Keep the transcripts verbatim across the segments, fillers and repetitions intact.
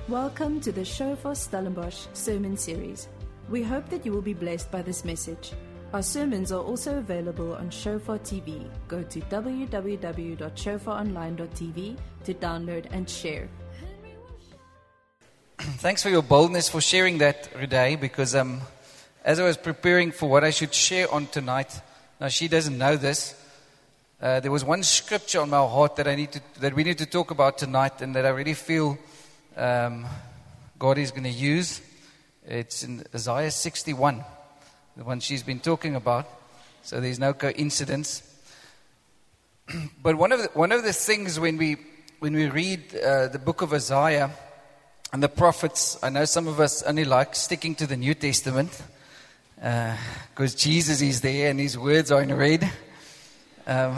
Welcome to the Shofar Stellenbosch sermon series. We hope that you will be blessed by this message. Our sermons are also available on Shofar T V. Go to w w w dot shofar online dot t v to download and share. Thanks for your boldness for sharing that, Ruday, because um, as I was preparing for what I should share on tonight, now she doesn't know this, uh, there was one scripture on my heart that I need to, that we need to talk about tonight, and that I really feel um, God is going to use. It's in Isaiah sixty-one, the one she's been talking about. So there's no coincidence. But one of the, one of the things when we when we read uh, the book of Isaiah and the prophets, I know some of us only like sticking to the New Testament because uh, Jesus is there and His words are in red. Um,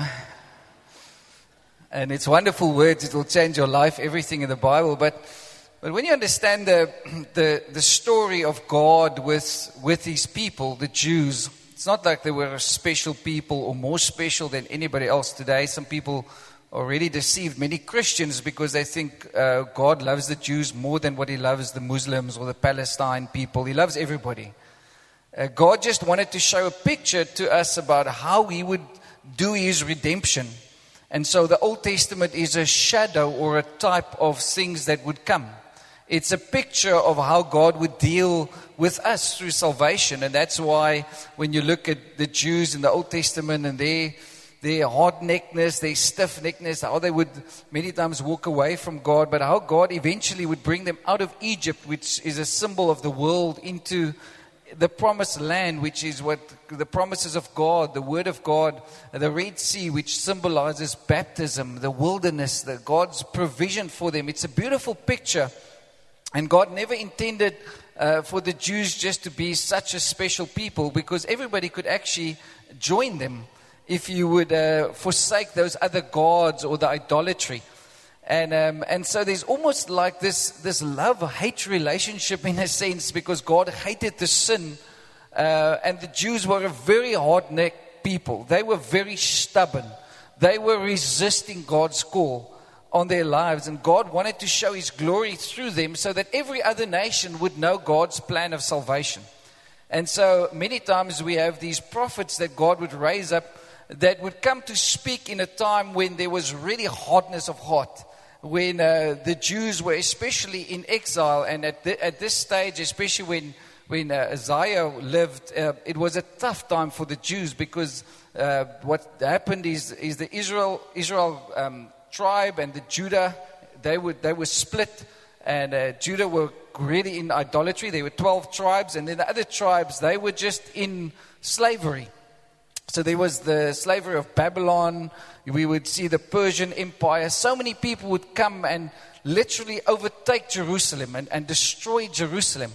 and it's wonderful words. It will change your life, everything in the Bible. But but when you understand the the, the story of God with with His people, the Jews, it's not like they were a special people or more special than anybody else today. Some people already deceived many Christians because they think uh, God loves the Jews more than what He loves the Muslims or the Palestine people. He loves everybody. Uh, God just wanted to show a picture to us about how He would do His redemption. And so the Old Testament is a shadow or a type of things that would come. It's a picture of how God would deal with us through salvation. And that's why when you look at the Jews in the Old Testament and their, their hard-neckedness, their stiff-neckedness, how they would many times walk away from God, but how God eventually would bring them out of Egypt, which is a symbol of the world, into the promised land, which is what the promises of God, the word of God, the Red Sea, which symbolizes baptism, the wilderness, the God's provision for them. It's a beautiful picture. And God never intended uh, for the Jews just to be such a special people, because everybody could actually join them if you would uh, forsake those other gods or the idolatry. And um, and so there's almost like this this love-hate relationship in a sense, because God hated the sin, uh, and the Jews were a very hard-necked people. They were very stubborn. They were resisting God's call on their lives, and God wanted to show His glory through them so that every other nation would know God's plan of salvation. And so many times we have these prophets that God would raise up that would come to speak in a time when there was really hardness of heart, when uh, the Jews were especially in exile, and at, the, at this stage, especially when when uh, Isaiah lived, uh, it was a tough time for the Jews, because uh, what happened is is the Israel Israel um, tribe and the Judah, they would they were split, and uh, Judah were really in idolatry. There were twelve tribes, and then the other tribes, they were just in slavery. So there was the slavery of Babylon. We would see the Persian Empire. So many people would come and literally overtake Jerusalem and, and destroy Jerusalem.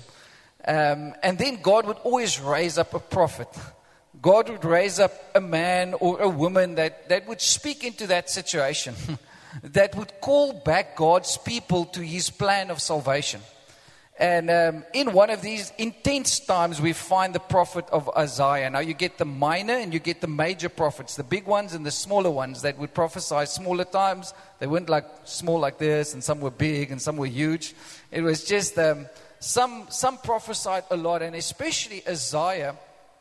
Um, and then God would always raise up a prophet. God would raise up a man or a woman that, that would speak into that situation, that would call back God's people to His plan of salvation. And um, in one of these intense times, we find the prophet of Isaiah. Now you get the minor and you get the major prophets, the big ones and the smaller ones that would prophesy smaller times. They weren't like small like this, and some were big and some were huge. It was just um, some some prophesied a lot, and especially Isaiah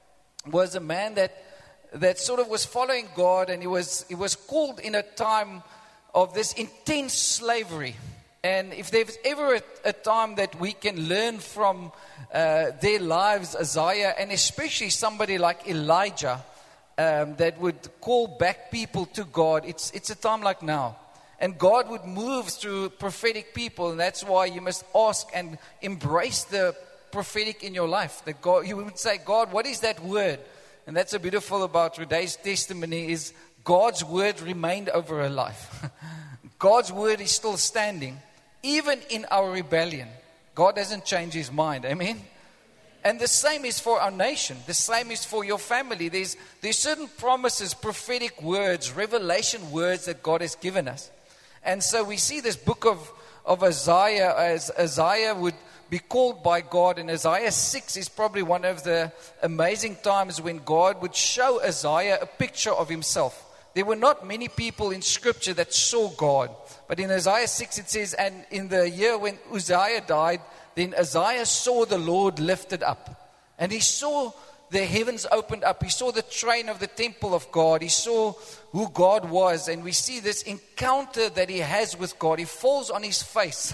was a man that that sort of was following God, and he was he was called in a time of this intense slavery. And if there's ever a, a time that we can learn from uh, their lives, Isaiah, and especially somebody like Elijah, um, that would call back people to God, it's it's a time like now. And God would move through prophetic people, and that's why you must ask and embrace the prophetic in your life. That God, you would say, God, what is that word? And that's so beautiful about today's testimony, is God's word remained over her life. God's word is still standing. Even in our rebellion, God doesn't change His mind. Amen? And the same is for our nation. The same is for your family. There's, there's certain promises, prophetic words, revelation words that God has given us. And so we see this book of, of Isaiah, as Isaiah would be called by God. And Isaiah six is probably one of the amazing times when God would show Isaiah a picture of Himself. There were not many people in Scripture that saw God. But in Isaiah six it says, and in the year when Uzziah died, then Isaiah saw the Lord lifted up. And he saw the heavens opened up. He saw the train of the temple of God. He saw who God was. And we see this encounter that he has with God. He falls on his face.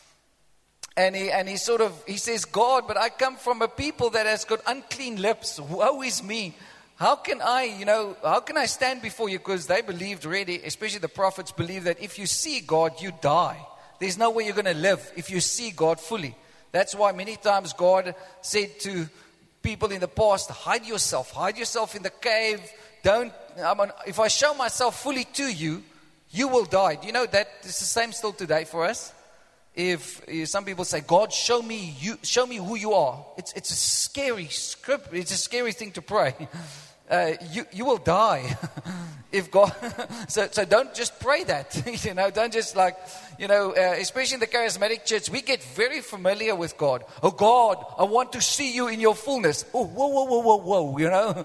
And he, and he sort of, he says, God, but I come from a people that has got unclean lips. Woe is me. How can I, you know, how can I stand before you? Because they believed really, especially the prophets believe that if you see God, you die. There's no way you're going to live if you see God fully. That's why many times God said to people in the past, hide yourself, hide yourself in the cave. Don't, I mean, if I show myself fully to you, you will die. Do you know that it's the same still today for us? If, if some people say, God, show me you, show me who you are. It's it's a scary script. It's a scary thing to pray. Uh, you you will die if God. so so don't just pray that. you know, don't just like you know. Uh, especially in the charismatic church, we get very familiar with God. Oh God, I want to see you in your fullness. Oh whoa whoa whoa whoa whoa. You know,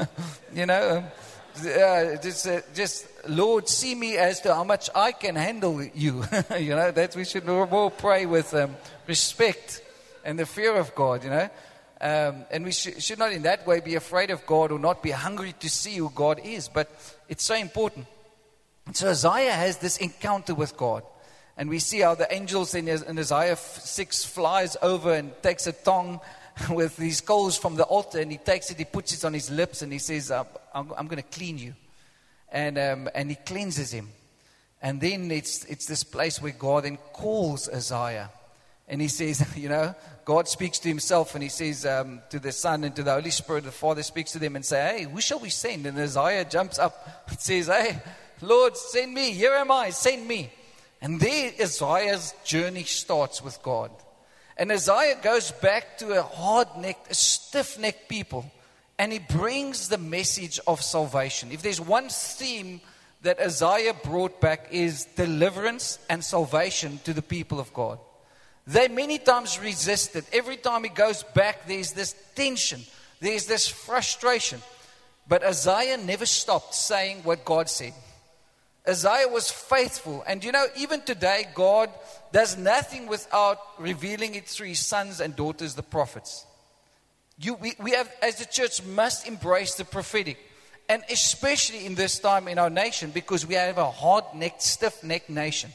you know. Um, Uh, just, uh, just, Lord, see me as to how much I can handle you. you know, that we should more pray with um, respect and the fear of God, you know. Um, and we sh- should not in that way be afraid of God or not be hungry to see who God is. But it's so important. And so Isaiah has this encounter with God. And we see how the angels in, in Isaiah six flies over and takes a tongue with these coals from the altar, and he takes it, he puts it on his lips, and he says, uh, I'm, I'm going to clean you. And um, and he cleanses him. And then it's it's this place where God then calls Isaiah. And he says, you know, God speaks to himself, and he says um, to the Son and to the Holy Spirit, the Father speaks to them and say, hey, who shall we send? And Isaiah jumps up and says, hey, Lord, send me. Here am I, send me. And there Isaiah's journey starts with God. And Isaiah goes back to a hard-necked, a stiff-necked people, and he brings the message of salvation. If there's one theme that Isaiah brought back is deliverance and salvation to the people of God. They many times resisted. Every time he goes back, there's this tension, there's this frustration. But Isaiah never stopped saying what God said. Isaiah was faithful. And you know, even today, God does nothing without revealing it through his sons and daughters, the prophets. You, we, we have, as a church, must embrace the prophetic. And especially in this time in our nation, because we have a hard-necked, stiff-necked nation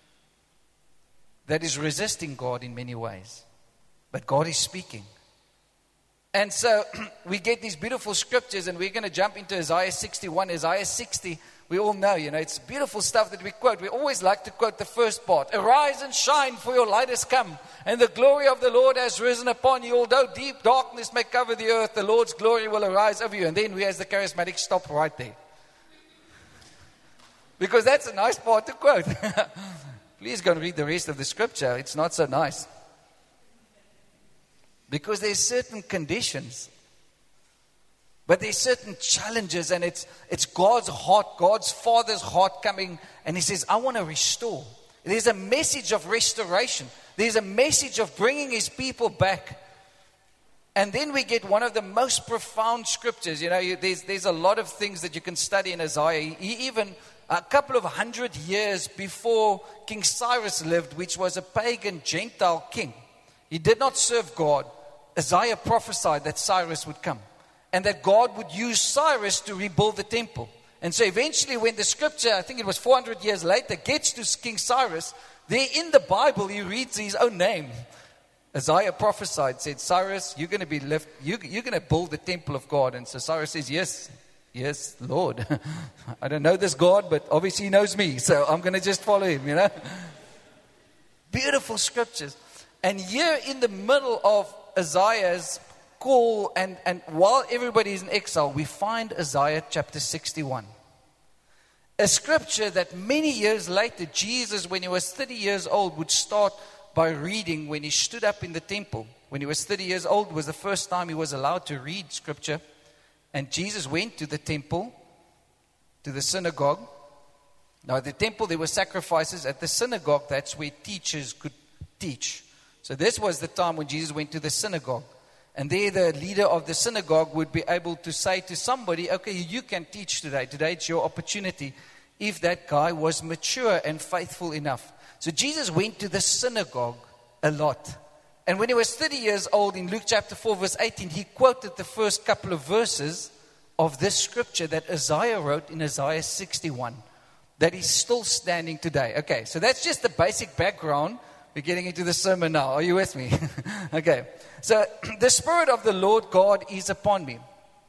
that is resisting God in many ways. But God is speaking. And so we get these beautiful scriptures, and we're going to jump into Isaiah sixty-one, Isaiah sixty. We all know, you know, it's beautiful stuff that we quote. We always like to quote the first part. Arise and shine, for your light has come, and the glory of the Lord has risen upon you. Although deep darkness may cover the earth, the Lord's glory will arise over you. And then we, as the charismatic, stop right there. Because that's a nice part to quote. Please go and read the rest of the scripture. It's not so nice. Because there's certain conditions. But there's certain challenges, and it's it's God's heart, God's Father's heart coming, and he says, I want to restore. There's a message of restoration. There's a message of bringing his people back. And then we get one of the most profound scriptures. You know, you, there's, there's a lot of things that you can study in Isaiah. He even, a couple of hundred years before King Cyrus lived, which was a pagan Gentile king. He did not serve God. Isaiah prophesied that Cyrus would come. And that God would use Cyrus to rebuild the temple. And so eventually when the scripture, I think it was four hundred years later, gets to King Cyrus, there in the Bible he reads his own name. Isaiah prophesied, said, Cyrus, you're going to be left, you, you're going to build the temple of God. And so Cyrus says, yes, yes, Lord. I don't know this God, but obviously he knows me. So I'm going to just follow him, you know. Beautiful scriptures. And here in the middle of Isaiah's call, and, and while everybody is in exile, we find Isaiah chapter sixty-one. A scripture that many years later, Jesus, when he was thirty years old, would start by reading when he stood up in the temple. When he was thirty years old was the first time he was allowed to read scripture. And Jesus went to the temple, to the synagogue. Now at the temple there were sacrifices. At the synagogue, that's where teachers could teach. So this was the time when Jesus went to the synagogue. And there the leader of the synagogue would be able to say to somebody, okay, you can teach today. Today it's your opportunity, if that guy was mature and faithful enough. So Jesus went to the synagogue a lot. And when he was thirty years old, in Luke chapter four, verse eighteen, he quoted the first couple of verses of this scripture that Isaiah wrote in Isaiah sixty-one, that is still standing today. Okay, so that's just the basic background. We're getting into the sermon now. Are you with me? Okay. So, the Spirit of the Lord God is upon me,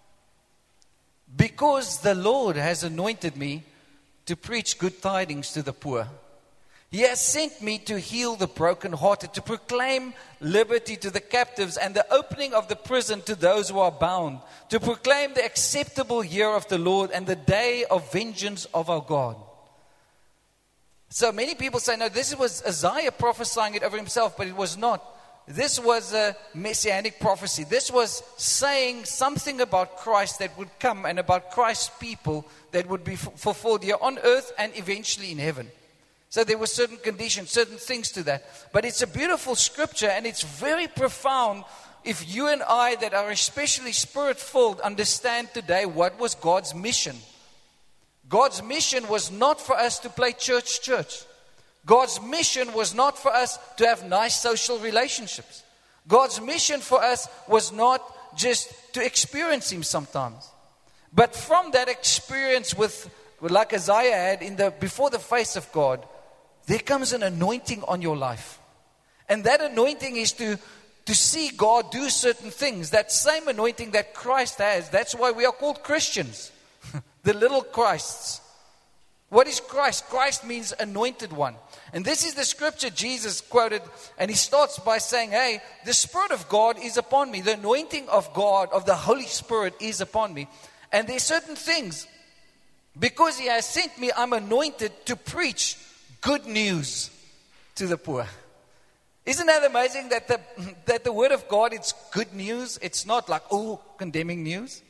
because the Lord has anointed me to preach good tidings to the poor. He has sent me to heal the brokenhearted, to proclaim liberty to the captives and the opening of the prison to those who are bound, to proclaim the acceptable year of the Lord and the day of vengeance of our God. So many people say, no, this was Isaiah prophesying it over himself, but it was not. This was a messianic prophecy. This was saying something about Christ that would come and about Christ's people that would be f- fulfilled here on earth and eventually in heaven. So there were certain conditions, certain things to that. But it's a beautiful scripture, and it's very profound if you and I that are especially spirit-filled understand today what was God's mission. God's mission was not for us to play church church. God's mission was not for us to have nice social relationships. God's mission for us was not just to experience Him sometimes. But from that experience with, like Isaiah had in the before the face of God, there comes an anointing on your life. And that anointing is to, to see God do certain things. That same anointing that Christ has. That's why we are called Christians. The little Christs. What is Christ? Christ means anointed one. And this is the scripture Jesus quoted. And he starts by saying, hey, the Spirit of God is upon me. The anointing of God, of the Holy Spirit is upon me. And there are certain things. Because He has sent me, I'm anointed to preach good news to the poor. Isn't that amazing that the, that the Word of God, it's good news? It's not like, oh, condemning news.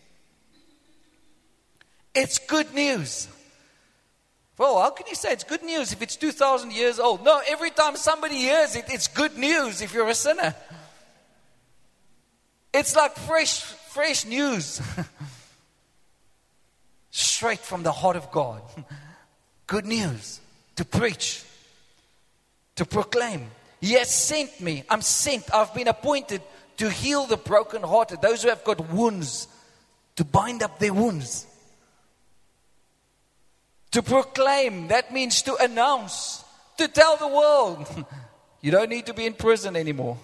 It's good news. Well, how can you say it's good news if it's two thousand years old? No, every time somebody hears it, it's good news if you're a sinner. It's like fresh, fresh news. Straight from the heart of God. Good news to preach, to proclaim. He has sent me. I'm sent. I've been appointed to heal the brokenhearted, those who have got wounds, to bind up their wounds. To proclaim, that means to announce, to tell the world, you don't need to be in prison anymore.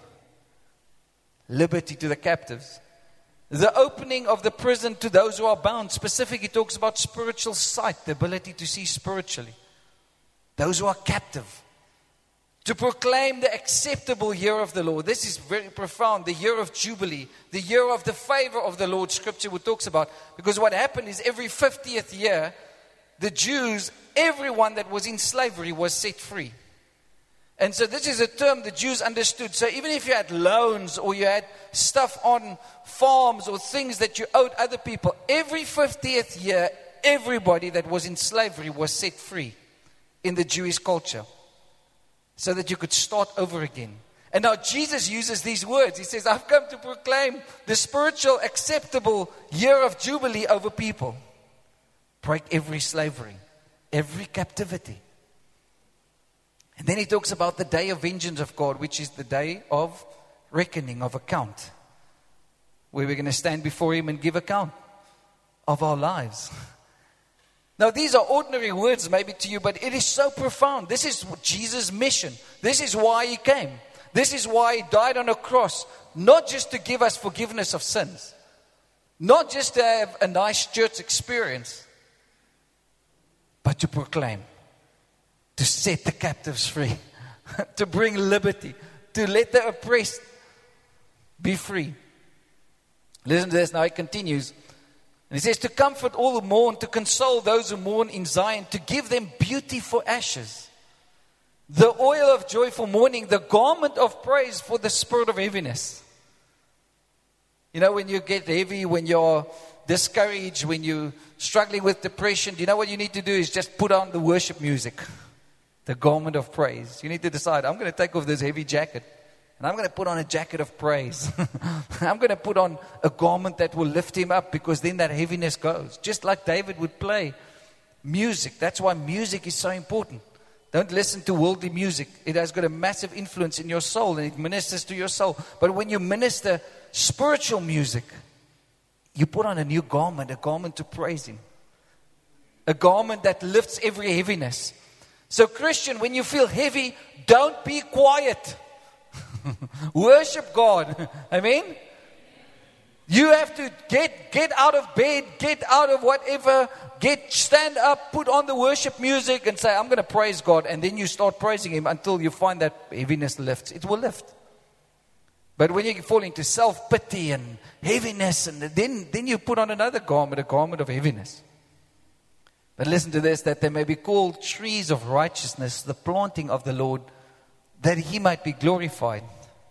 Liberty to the captives. The opening of the prison to those who are bound. Specifically, talks about spiritual sight, the ability to see spiritually. Those who are captive. To proclaim the acceptable year of the Lord. This is very profound. The year of Jubilee. The year of the favor of the Lord, Scripture talks about. Because what happened is every fiftieth year, the Jews, everyone that was in slavery was set free. And so this is a term the Jews understood. So even if you had loans or you had stuff on farms or things that you owed other people, every fiftieth year, everybody that was in slavery was set free in the Jewish culture. So that you could start over again. And now Jesus uses these words. He says, I've come to proclaim the spiritual acceptable year of Jubilee over people. Break every slavery, every captivity. And then he talks about the day of vengeance of God, which is the day of reckoning, of account. Where we're going to stand before Him and give account of our lives. Now these are ordinary words maybe to you, but it is so profound. This is Jesus' mission. This is why He came. This is why He died on a cross. Not just to give us forgiveness of sins. Not just to have a nice church experience. But to proclaim, to set the captives free, to bring liberty, to let the oppressed be free. Listen to this, now it continues. And he says, to comfort all who mourn, to console those who mourn in Zion, to give them beauty for ashes, the oil of joy for mourning, the garment of praise for the spirit of heaviness. You know, when you get heavy, when you're discouraged, when you're struggling with depression, do you know what you need to do is just put on the worship music, the garment of praise. You need to decide, I'm going to take off this heavy jacket And I'm going to put on a jacket of praise. I'm going to put on a garment that will lift him up, because then that heaviness goes. Just like David would play music. That's why music is so important. Don't listen to worldly music. It has got a massive influence in your soul, and it ministers to your soul. But when you minister spiritual music, you put on a new garment, a garment to praise him. A garment that lifts every heaviness. So Christian, when you feel heavy, don't be quiet. Worship God. Amen? You have to get get out of bed, get out of whatever, get stand up, put on the worship music and say, I'm going to praise God. And then you start praising him until you find that heaviness lifts. It will lift. But when you fall into self-pity and heaviness, and then, then you put on another garment, a garment of heaviness. But listen to this, that they may be called trees of righteousness, the planting of the Lord, that he might be glorified.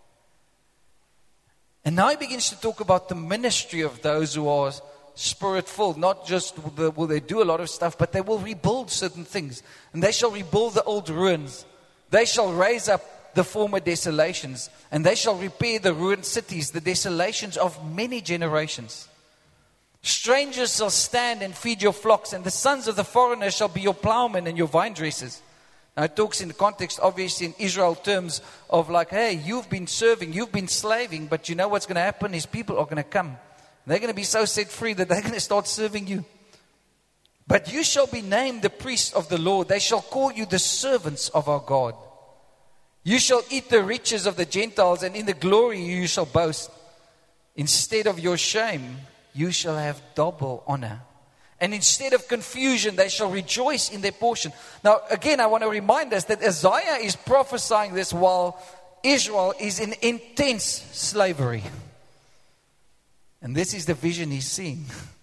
And now he begins to talk about the ministry of those who are Spirit-filled. Not just the, will they do a lot of stuff, but they will rebuild certain things. And they shall rebuild the old ruins. They shall raise up the former desolations. And they shall repair the ruined cities, the desolations of many generations. Strangers shall stand and feed your flocks, and the sons of the foreigner shall be your plowmen and your vine dressers. Now it talks in the context, obviously in Israel terms of like, hey, you've been serving, you've been slaving, but you know what's going to happen is people are going to come. They're going to be so set free that they're going to start serving you. But you shall be named the priests of the Lord. They shall call you the servants of our God. You shall eat the riches of the Gentiles, and in the glory you shall boast. Instead of your shame, you shall have double honor. And instead of confusion, they shall rejoice in their portion. Now, again, I want to remind us that Isaiah is prophesying this while Israel is in intense slavery. And this is the vision he's seeing.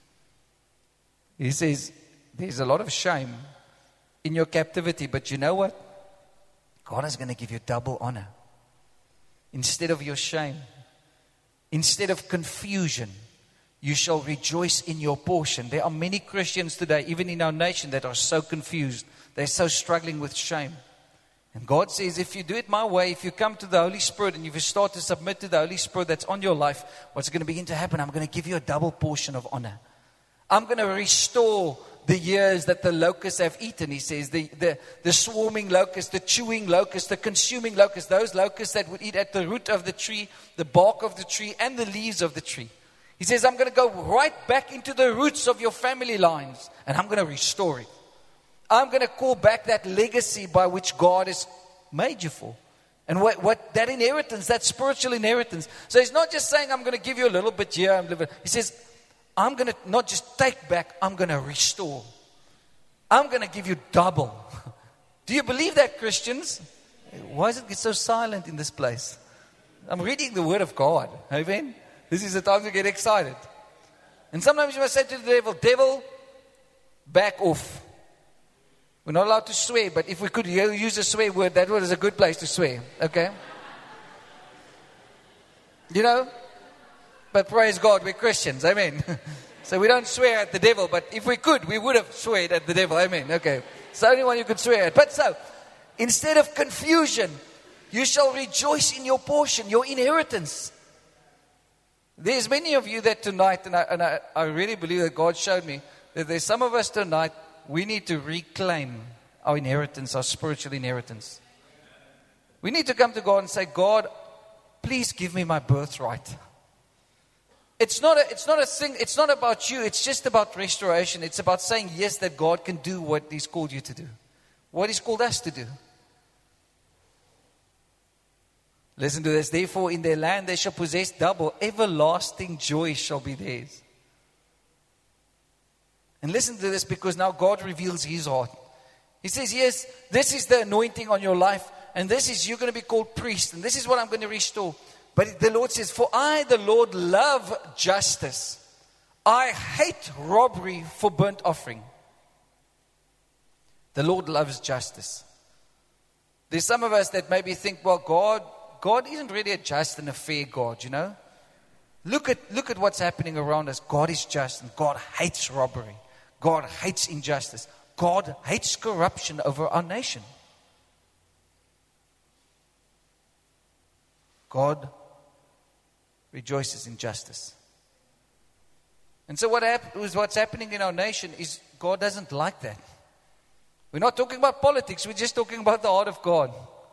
He says, there's a lot of shame in your captivity, but you know what? God is going to give you double honor. Instead of your shame, instead of confusion, you shall rejoice in your portion. There are many Christians today, even in our nation, that are so confused. They're so struggling with shame. And God says, if you do it my way, if you come to the Holy Spirit and if you start to submit to the Holy Spirit that's on your life, what's going to begin to happen? I'm going to give you a double portion of honor. I'm going to restore the years that the locusts have eaten, he says. The, the, the swarming locust, the chewing locust, the consuming locust. Those locusts that would eat at the root of the tree, the bark of the tree, and the leaves of the tree. He says, I'm going to go right back into the roots of your family lines, and I'm going to restore it. I'm going to call back that legacy by which God has made you for. And what, what that inheritance, that spiritual inheritance. So he's not just saying, I'm going to give you a little bit here. I'm living. He says, I'm going to not just take back, I'm going to restore. I'm going to give you double. Do you believe that, Christians? Why is it so silent in this place? I'm reading the Word of God. Amen. This is the time to get excited. And sometimes you must say to the devil, devil, back off. We're not allowed to swear, but if we could use a swear word, that word is a good place to swear. Okay? You know? But praise God, we're Christians. Amen. So we don't swear at the devil, but if we could, we would have sweared at the devil. Amen. Okay. It's the only one you could swear at. But so, instead of confusion, you shall rejoice in your portion, your inheritance. There's many of you that tonight, and I, and I, I really believe that God showed me, that there's some of us tonight, we need to reclaim our inheritance, our spiritual inheritance. We need to come to God and say, God, please give me my birthright. It's not a, it's not a thing, it's not about you, it's just about restoration. It's about saying yes, that God can do what He's called you to do. What He's called us to do. Listen to this. Therefore, in their land they shall possess double. Everlasting joy shall be theirs. And listen to this, because now God reveals His heart. He says, yes, this is the anointing on your life. And this is, you're going to be called priest. And this is what I'm going to restore. But the Lord says, for I, the Lord, love justice. I hate robbery for burnt offering. The Lord loves justice. There's some of us that maybe think, well, God, God isn't really a just and a fair God, you know. Look at, look at what's happening around us. God is just, and God hates robbery. God hates injustice. God hates corruption over our nation. God rejoices in justice. And so what hap- what's happening in our nation is God doesn't like that. We're not talking about politics. We're just talking about the heart of God.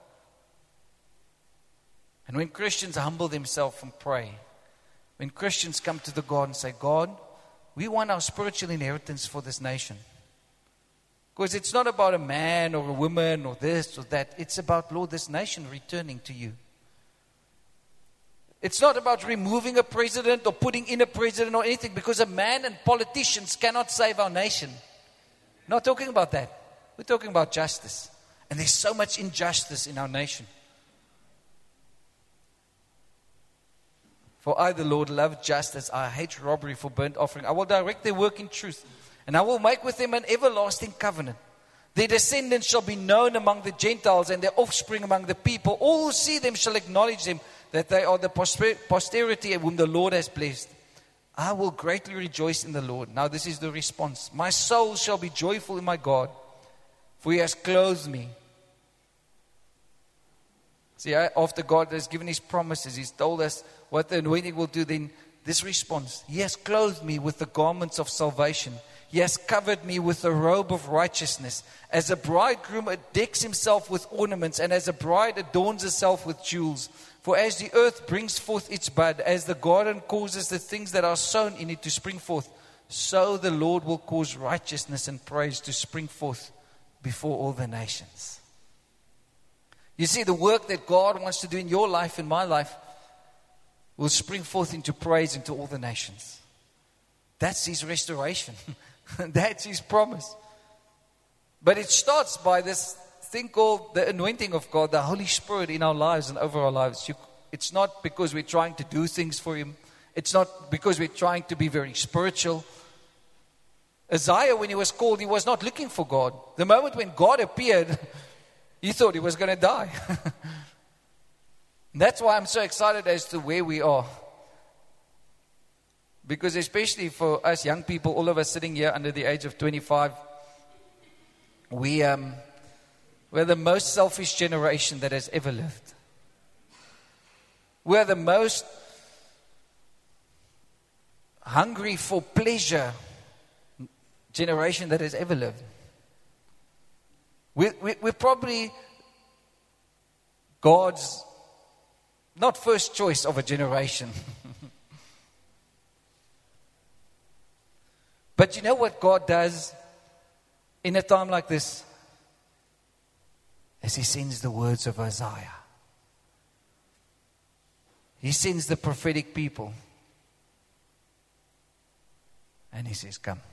And when Christians humble themselves and pray, when Christians come to the God and say, God, we want our spiritual inheritance for this nation. Because it's not about a man or a woman or this or that. It's about, Lord, this nation returning to you. It's not about removing a president or putting in a president or anything, because a man and politicians cannot save our nation. Not talking about that. We're talking about justice. And there's so much injustice in our nation. For I, the Lord, love justice. I hate robbery for burnt offering. I will direct their work in truth, and I will make with them an everlasting covenant. Their descendants shall be known among the Gentiles, and their offspring among the people. All who see them shall acknowledge them, that they are the posterity whom the Lord has blessed. I will greatly rejoice in the Lord. Now this is the response. My soul shall be joyful in my God, for he has clothed me. See, after God has given his promises, he's told us what the anointing will do, then this response. He has clothed me with the garments of salvation. He has covered me with a robe of righteousness. As a bridegroom decks himself with ornaments, and as a bride adorns herself with jewels. For as the earth brings forth its bud, as the garden causes the things that are sown in it to spring forth, so the Lord will cause righteousness and praise to spring forth before all the nations. You see, the work that God wants to do in your life and my life will spring forth into praise into all the nations. That's his restoration. That's his promise. But it starts by this thing called the anointing of God, the Holy Spirit in our lives and over our lives. You, it's not because we're trying to do things for him. It's not because we're trying to be very spiritual. Isaiah, when he was called, he was not looking for God. The moment when God appeared, he thought he was going to die. That's why I'm so excited as to where we are. Because especially for us young people, all of us sitting here under the age of twenty-five, we, um, we're the most selfish generation that has ever lived. We're the most hungry for pleasure generation that has ever lived. We, we, we're probably God's not first choice of a generation. But you know what God does in a time like this? As he sends the words of Isaiah. He sends the prophetic people. And he says, come.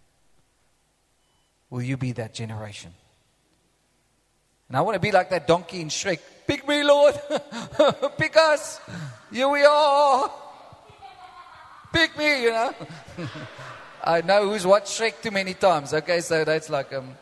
Will you be that generation? And I want to be like that donkey in Shrek. Pick me, Lord. Pick us. Here we are. Pick me, you know. I know who's watched Shrek too many times. Okay, so that's like... um.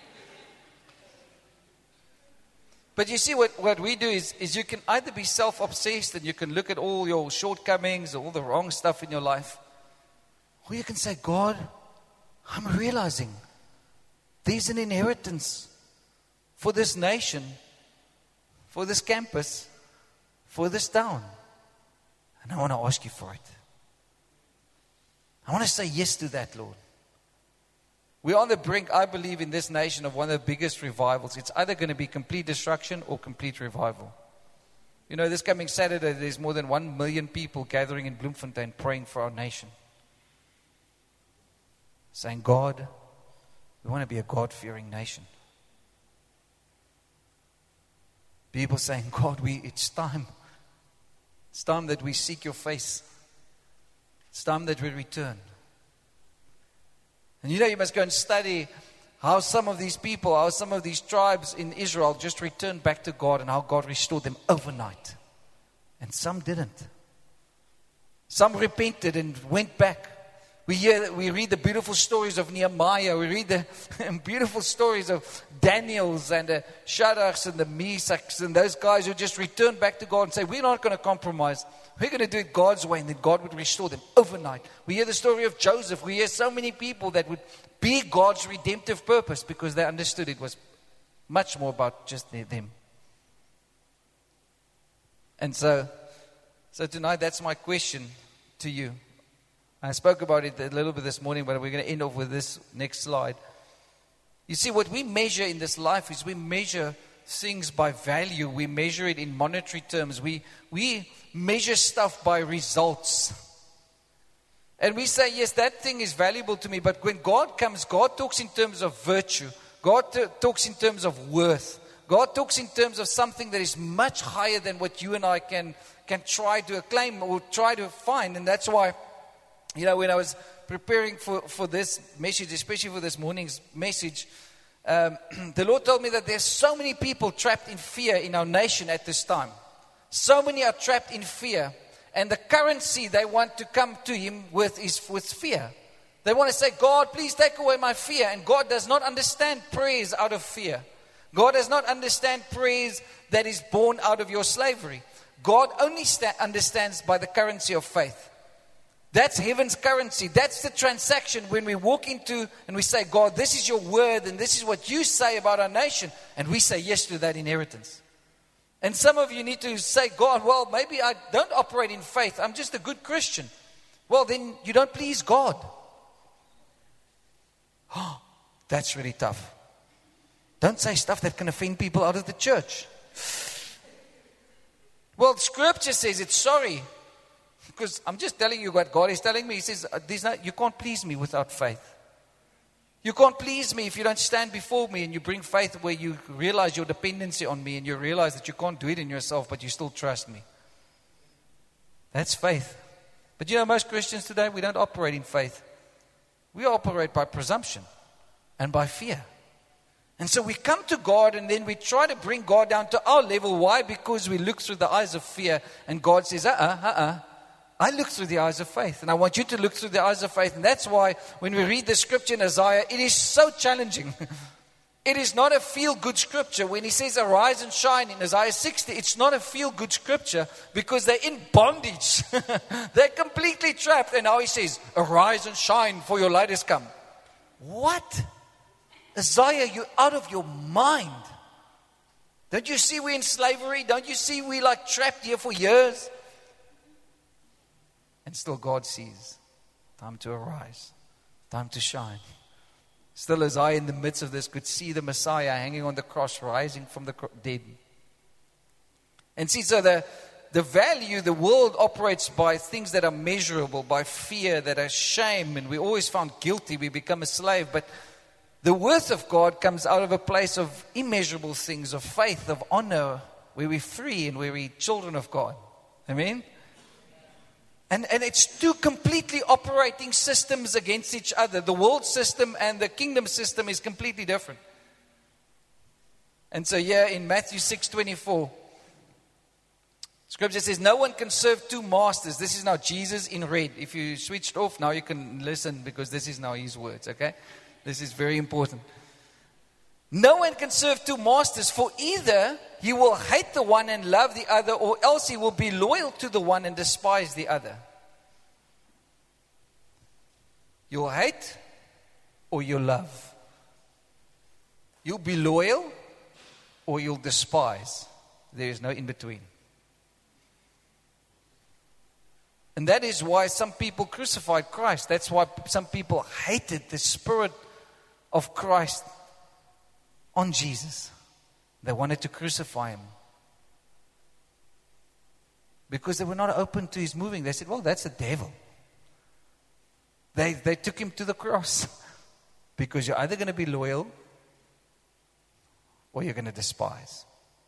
But you see, what, what we do is, is you can either be self-obsessed and you can look at all your shortcomings, all the wrong stuff in your life. Or you can say, God, I'm realizing there's an inheritance for this nation, for this campus, for this town. And I want to ask you for it. I want to say yes to that, Lord. We're on the brink, I believe, in this nation of one of the biggest revivals. It's either going to be complete destruction or complete revival. You know, this coming Saturday, there's more than one million people gathering in Bloemfontein praying for our nation. Saying, God, we want to be a God-fearing nation. People saying, God, we it's time. It's time that we seek your face. It's time that we return. And you know, you must go and study how some of these people, how some of these tribes in Israel just returned back to God and how God restored them overnight. And some didn't. Some repented and went back. We hear, we read the beautiful stories of Nehemiah. We read the beautiful stories of Daniels and the Shadrachs and the Meshachs and those guys who just returned back to God and say, we're not going to compromise. We're going to do it God's way, and then God would restore them overnight. We hear the story of Joseph. We hear so many people that would be God's redemptive purpose because they understood it was much more about just them. And so So tonight, that's my question to you. I spoke about it a little bit this morning, but we're going to end off with this next slide. You see, what we measure in this life is we measure things by value. We measure it in monetary terms. We, we measure stuff by results. And we say, yes, that thing is valuable to me. But when God comes, God talks in terms of virtue. God t- talks in terms of worth. God talks in terms of something that is much higher than what you and I can, can try to acclaim or try to find. And that's why, you know, when I was preparing for, for this message, especially for this morning's message, um, the Lord told me that there's so many people trapped in fear in our nation at this time. So many are trapped in fear. And the currency they want to come to Him with is with fear. They want to say, God, please take away my fear. And God does not understand praise out of fear. God does not understand praise that is born out of your slavery. God only sta- understands by the currency of faith. That's heaven's currency. That's the transaction when we walk into and we say, God, this is your word and this is what you say about our nation. And we say yes to that inheritance. And some of you need to say, God, well, maybe I don't operate in faith. I'm just a good Christian. Well, then you don't please God. Oh, that's really tough. Don't say stuff that can offend people out of the church. Well, Scripture says it's sorry. Because I'm just telling you what God is telling me. He says, There's no, you can't please me without faith. You can't please me if you don't stand before me and you bring faith where you realize your dependency on me and you realize that you can't do it in yourself, but you still trust me. That's faith. But you know, most Christians today, we don't operate in faith. We operate by presumption and by fear. And so we come to God and then we try to bring God down to our level. Why? Because we look through the eyes of fear and God says, uh-uh, uh-uh. I look through the eyes of faith, and I want you to look through the eyes of faith. And that's why when we read the scripture in Isaiah, it is so challenging. It is not a feel-good scripture. When he says arise and shine in Isaiah sixty, it's not a feel-good scripture because they're in bondage. They're completely trapped. And now he says, arise and shine, for your light has come. What? Isaiah, you're out of your mind. Don't you see we're in slavery? Don't you see we're like trapped here for years? And still God sees, time to arise, time to shine. Still Isaiah in the midst of this could see the Messiah hanging on the cross, rising from the dead. And see, so the, the value, the world operates by things that are measurable, by fear, that are shame. And we're always found guilty, we become a slave. But the worth of God comes out of a place of immeasurable things, of faith, of honor, where we're free and where we're children of God. Amen? And, and it's two completely operating systems against each other. The world system and the kingdom system is completely different. And so here in Matthew six twenty-four, Scripture says, no one can serve two masters. This is now Jesus in red. If you switched off, now you can listen because this is now his words, okay? This is very important. No one can serve two masters, for either he will hate the one and love the other, or else he will be loyal to the one and despise the other. You'll hate or you'll love. You'll be loyal or you'll despise. There is no in between. And that is why some people crucified Christ. That's why some people hated the Spirit of Christ on Jesus. They wanted to crucify him. Because they were not open to his moving. They said, well, that's the devil. They, they took him to the cross. Because you're either going to be loyal or you're going to despise.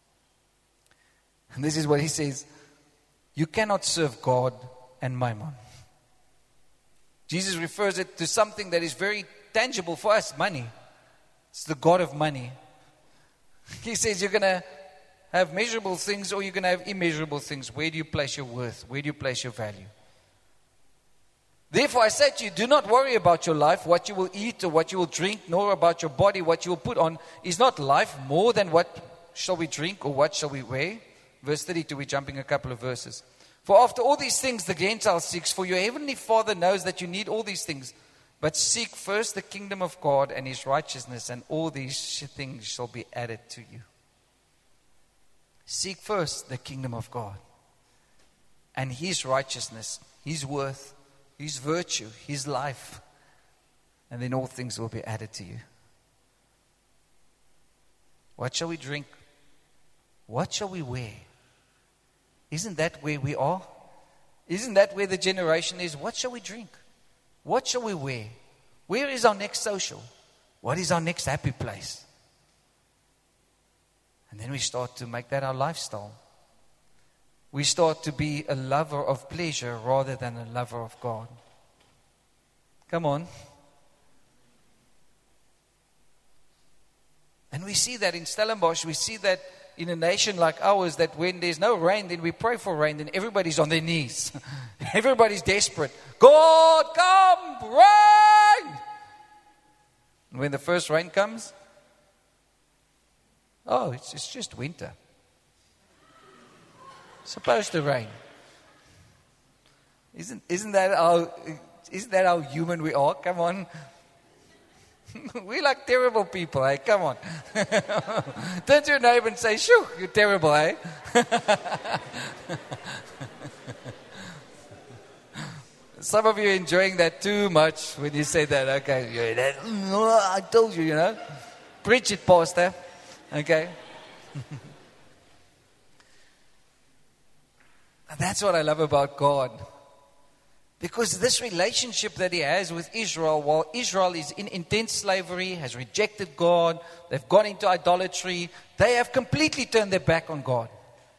And this is what he says. You cannot serve God and mammon. Jesus refers it to something that is very tangible for us, money. It's the God of money. He says you're going to have measurable things or you're going to have immeasurable things. Where do you place your worth? Where do you place your value? Therefore I say to you, do not worry about your life, what you will eat or what you will drink, nor about your body, what you will put on. Is not life more than what shall we drink or what shall we wear? Verse thirty-two, we're jumping a couple of verses. For after all these things the Gentile seeks, for your heavenly Father knows that you need all these things. But seek first the kingdom of God and his righteousness, and all these things shall be added to you. Seek first the kingdom of God and His righteousness, His worth, His virtue, His life. And then all things will be added to you. What shall we drink? What shall we wear? Isn't that where we are? Isn't that where the generation is? What shall we drink? What shall we wear? Where is our next social? What is our next happy place? And then we start to make that our lifestyle. We start to be a lover of pleasure rather than a lover of God. Come on. And we see that in Stellenbosch. We see that in a nation like ours, that when there's no rain, then we pray for rain, then everybody's on their knees. Everybody's desperate. God, come, rain! And when the first rain comes, oh, it's, it's just winter. It's supposed to rain. Isn't, isn't that how, isn't that how human we are? Come on. We're like terrible people, eh? Come on. Turn to your neighbor and say, shoo, you're terrible, eh? Some of you are enjoying that too much when you say that. Okay, you're that, I told you, you know. Preach it, pastor. Okay. And that's what I love about God. Because this relationship that He has with Israel, while Israel is in intense slavery, has rejected God, they've gone into idolatry, they have completely turned their back on God.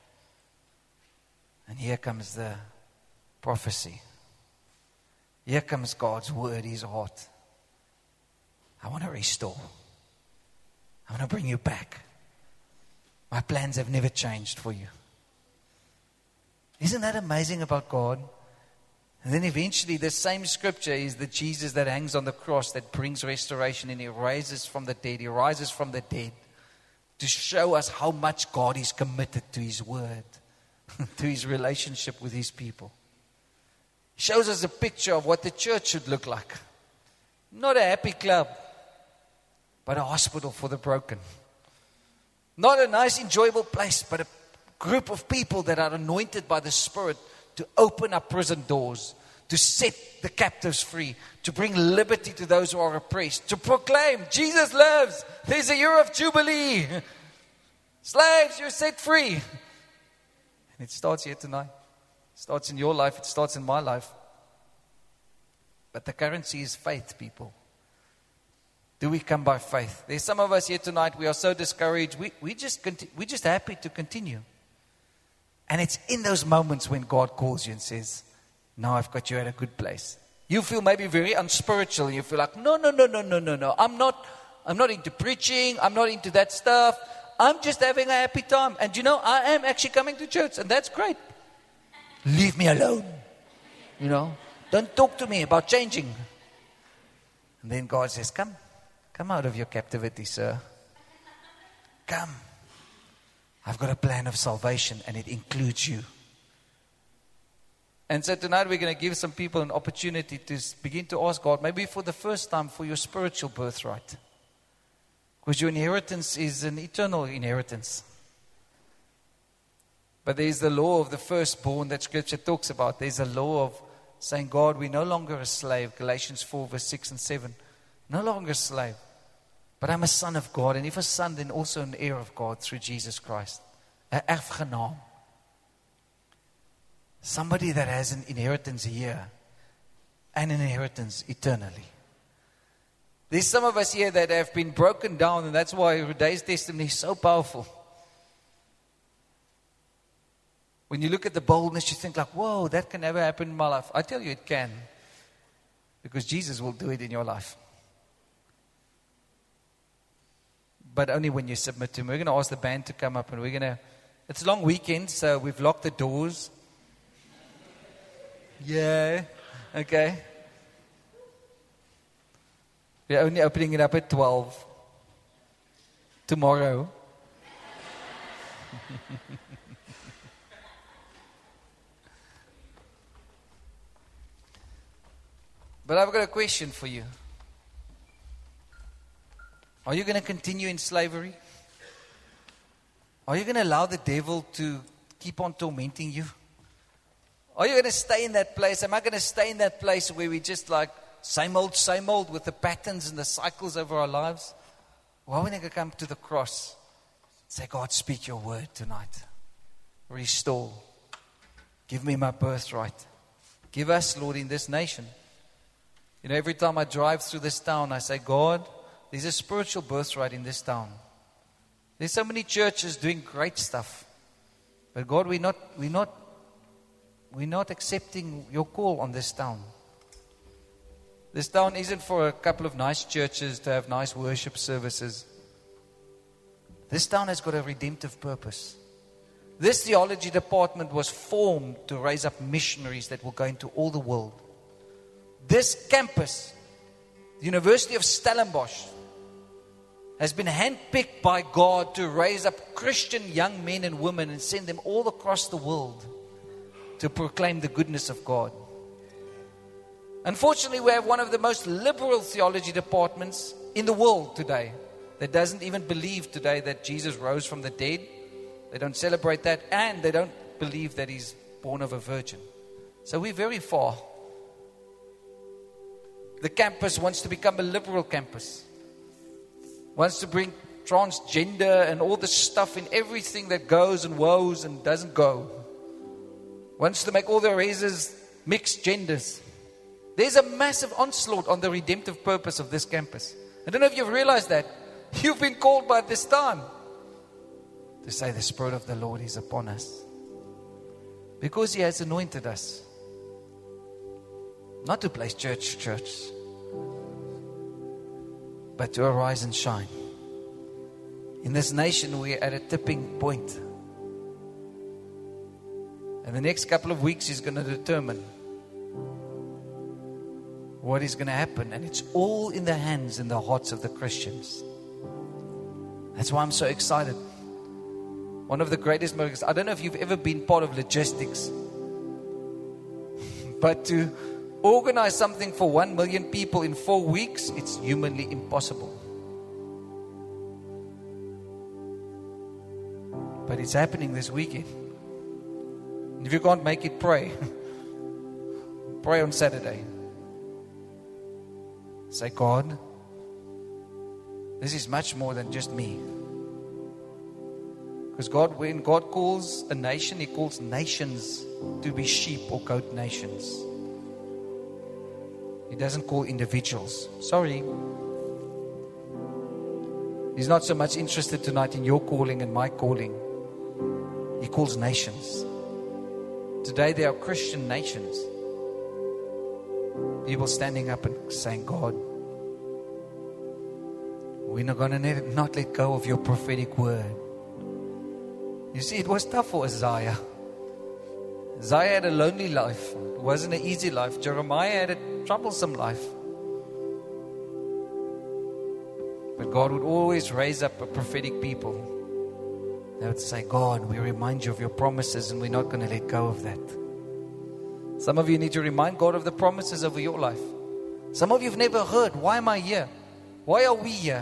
And here comes the prophecy. Here comes God's word, His heart. I want to restore. I want to bring you back. My plans have never changed for you. Isn't that amazing about God? And then eventually the same scripture is the Jesus that hangs on the cross that brings restoration, and He rises from the dead. He rises from the dead to show us how much God is committed to His word, to His relationship with His people. He shows us a picture of what the church should look like. Not a happy club, but a hospital for the broken. Not a nice, enjoyable place, but a group of people that are anointed by the Spirit to open up prison doors, to set the captives free, to bring liberty to those who are oppressed, to proclaim Jesus lives. There's a year of jubilee. Slaves, you're set free. And it starts here tonight. It starts in your life. It starts in my life. But the currency is faith, people. Do we come by faith? There's some of us here tonight, we are so discouraged. We, we just conti- we're just happy to continue. And it's in those moments when God calls you and says, now I've got you at a good place. You feel maybe very unspiritual. You feel like, no, no, no, no, no, no, no. I'm not, I'm not into preaching. I'm not into that stuff. I'm just having a happy time. And you know, I am actually coming to church, and that's great. Leave me alone. You know, don't talk to me about changing. And then God says, come, come out of your captivity, sir. Come. I've got a plan of salvation, and it includes you. And so tonight we're going to give some people an opportunity to begin to ask God, maybe for the first time, for your spiritual birthright. Because your inheritance is an eternal inheritance. But there's the law of the firstborn that Scripture talks about. There's a law of saying, God, we're no longer a slave. Galatians four, verse six and seven. No longer a slave. But I'm a son of God. And if a son, then also an heir of God through Jesus Christ. Een erfgenaam. Somebody that has an inheritance here and an inheritance eternally. There's some of us here that have been broken down, and that's why today's testimony is so powerful. When you look at the boldness, you think like, whoa, that can never happen in my life. I tell you it can. Because Jesus will do it in your life. But only when you submit to Him. We're going to ask the band to come up, and we're going to, it's a long weekend, so we've locked the doors. Yeah, okay. We're only opening it up at twelve. Tomorrow. But I've got a question for you. Are you going to continue in slavery? Are you going to allow the devil to keep on tormenting you? Are you going to stay in that place? Am I going to stay in that place where we just like same old, same old with the patterns and the cycles over our lives? Or are we going to come to the cross? Say, God, speak your word tonight. Restore. Give me my birthright. Give us, Lord, in this nation. You know, every time I drive through this town, I say, God, there's a spiritual birthright in this town. There's so many churches doing great stuff. But God, we're not, we're not, we're not accepting your call on this town. This town isn't for a couple of nice churches to have nice worship services. This town has got a redemptive purpose. This theology department was formed to raise up missionaries that will go into all the world. This campus, the University of Stellenbosch, has been handpicked by God to raise up Christian young men and women and send them all across the world to proclaim the goodness of God. Unfortunately, we have one of the most liberal theology departments in the world today that doesn't even believe today that Jesus rose from the dead. They don't celebrate that, and they don't believe that He's born of a virgin. So we're very far. The campus wants to become a liberal campus. Wants to bring transgender and all the stuff in everything that goes and woes and doesn't go. Wants to make all the races mixed genders. There's a massive onslaught on the redemptive purpose of this campus. I don't know if you've realized that. You've been called by this time to say the Spirit of the Lord is upon us. Because He has anointed us. Not to place church, church. But to arise and shine. In this nation, we're at a tipping point. And the next couple of weeks is going to determine what is going to happen. And it's all in the hands and the hearts of the Christians. That's why I'm so excited. One of the greatest miracles. I don't know if you've ever been part of logistics. But to organize something for one million people in four weeks, it's humanly impossible. But it's happening this weekend. And if you can't make it, pray. Pray on Saturday. Say, God, this is much more than just me. Because God, when God calls a nation, He calls nations to be sheep or goat nations. He doesn't call individuals. Sorry. He's not so much interested tonight in your calling and my calling. He calls nations. Today there are Christian nations. People standing up and saying, God, we're not going to not let go of your prophetic word. You see, it was tough for Isaiah. Isaiah had a lonely life. It wasn't an easy life. Jeremiah had a troublesome life. But God would always raise up a prophetic people. They would say, God, we remind you of your promises and we're not going to let go of that. Some of you need to remind God of the promises over your life. Some of you have never heard, why am I here? Why are we here?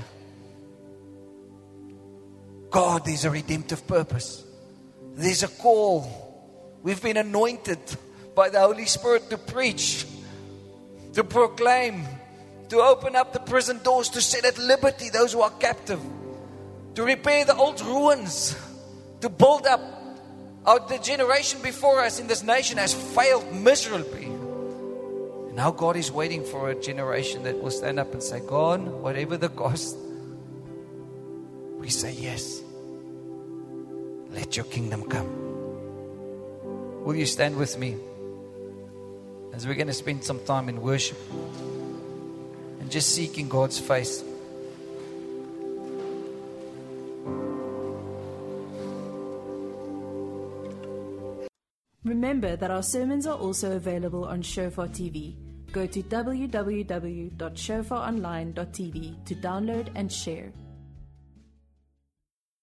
God, there's a redemptive purpose. There's a call. We've been anointed by the Holy Spirit to preach, to proclaim, to open up the prison doors, to set at liberty those who are captive, to repair the old ruins, to build up. Our, the generation before us in this nation has failed miserably. And now God is waiting for a generation that will stand up and say, God, whatever the cost, we say yes. Let your kingdom come. Will you stand with me as we're going to spend some time in worship and just seeking God's face? Remember that our sermons are also available on Shofar T V. Go to w w w dot shofar online dot t v to download and share.